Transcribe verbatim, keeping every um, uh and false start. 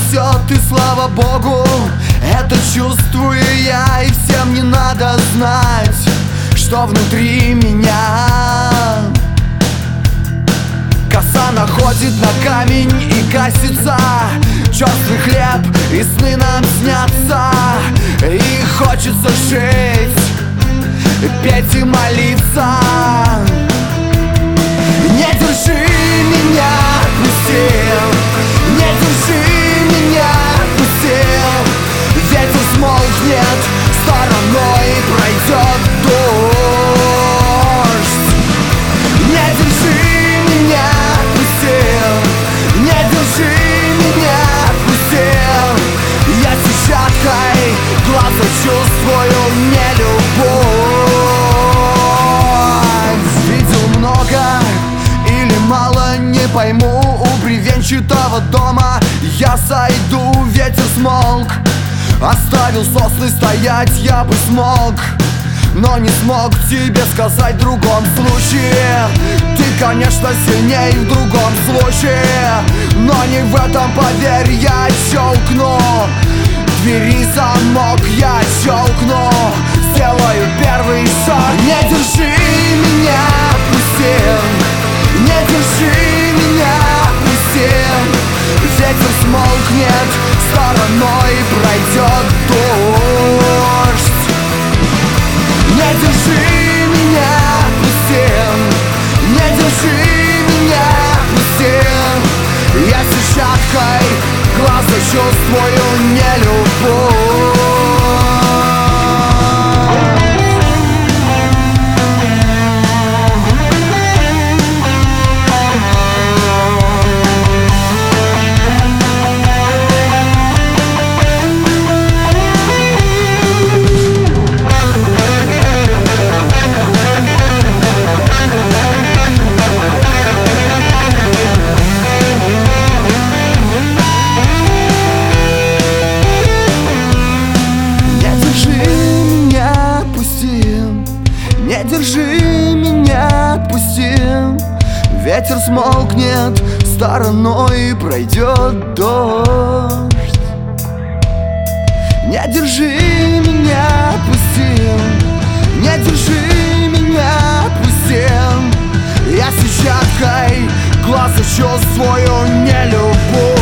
несет, и слава Богу, это чувствую я. И всем не надо знать, что внутри меня. Коса находит на камень и гасится, черствый хлеб и сны нам снятся. И хочется жить, петь и молиться. Не держи меня, отпусти, не держи меня, отпусти. Ветер смолкнет стороной, пройдет дождь. Не держи меня, отпусти, не держи меня, отпусти. Я сетчаткой глаза чувствую нелюбовь. Видел много или мало, не пойму. У бревенчатого дома я сойду, ветер смолк. Оставил сосны стоять, я бы смог, но не смог тебе сказать в другом случае. Ты, конечно, сильней в другом случае, но не в этом, поверь, я щелкну. Двери замок я щелкну, сделаю первый шаг. Не держи меня, отпусти, не держи меня, отпусти. Ветер смолкнет стороной, пройдет дождь. Не держи меня, отпусти, не держи меня, отпусти. Я сетчаткой глаза чувствую нелюбовь. Не держи меня, отпусти. Ветер смолкнет стороной, пройдет дождь. Не держи меня, отпусти, не держи меня, отпусти. Я сетчаткой глаза чувствую нелюбовь.